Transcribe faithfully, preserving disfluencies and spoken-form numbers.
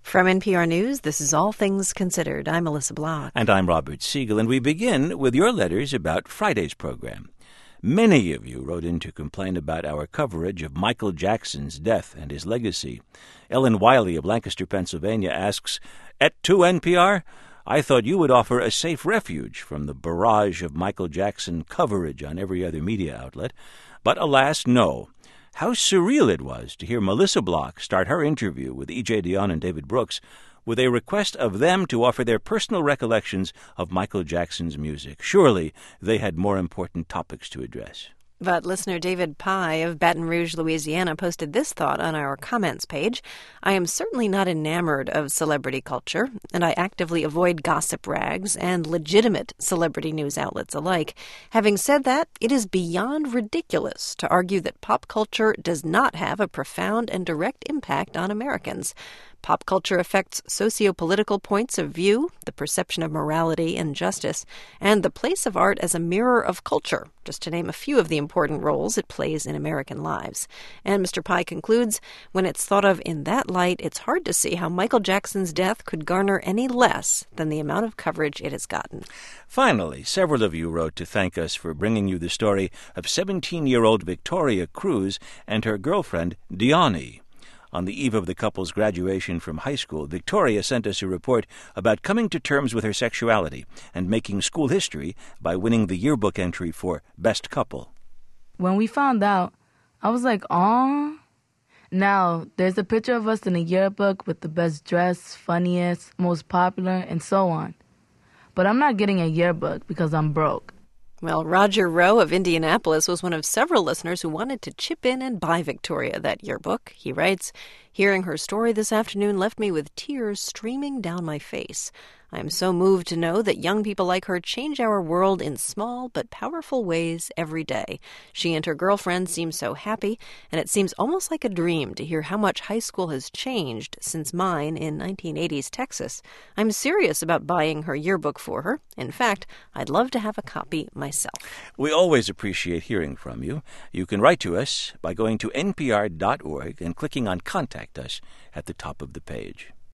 From N P R News, this is All Things Considered. I'm Melissa Block. And I'm Robert Siegel, and we begin with your letters about Friday's program. Many of you wrote in to complain about our coverage of Michael Jackson's death and his legacy. Ellen Wiley of Lancaster, Pennsylvania asks, Et tu, N P R? I thought you would offer a safe refuge from the barrage of Michael Jackson coverage on every other media outlet. But alas, no. How surreal it was to hear Melissa Block start her interview with E J Dionne and David Brooks with a request of them to offer their personal recollections of Michael Jackson's music. Surely they had more important topics to address. But listener David Pye of Baton Rouge, Louisiana, posted this thought on our comments page. I am certainly not enamored of celebrity culture, and I actively avoid gossip rags and legitimate celebrity news outlets alike. Having said that, it is beyond ridiculous to argue that pop culture does not have a profound and direct impact on Americans. Pop culture affects socio-political points of view, the perception of morality and justice, and the place of art as a mirror of culture, just to name a few of the important roles it plays in American lives. And Mister Pye concludes, when it's thought of in that light, it's hard to see how Michael Jackson's death could garner any less than the amount of coverage it has gotten. Finally, several of you wrote to thank us for bringing you the story of seventeen-year-old Victoria Cruz and her girlfriend, Dionne. On the eve of the couple's graduation from high school, Victoria sent us a report about coming to terms with her sexuality and making school history by winning the yearbook entry for Best Couple. When we found out, I was like, aw. Now, there's a picture of us in a yearbook with the best dressed, funniest, most popular, and so on. But I'm not getting a yearbook because I'm broke. Well, Roger Rowe of Indianapolis was one of several listeners who wanted to chip in and buy Victoria that yearbook. He writes, hearing her story this afternoon left me with tears streaming down my face. I am so moved to know that young people like her change our world in small but powerful ways every day. She and her girlfriend seem so happy, and it seems almost like a dream to hear how much high school has changed since mine in nineteen eighties Texas. I'm serious about buying her yearbook for her. In fact, I'd love to have a copy myself. We always appreciate hearing from you. You can write to us by going to N P R dot org and clicking on Contact Us at the top of the page.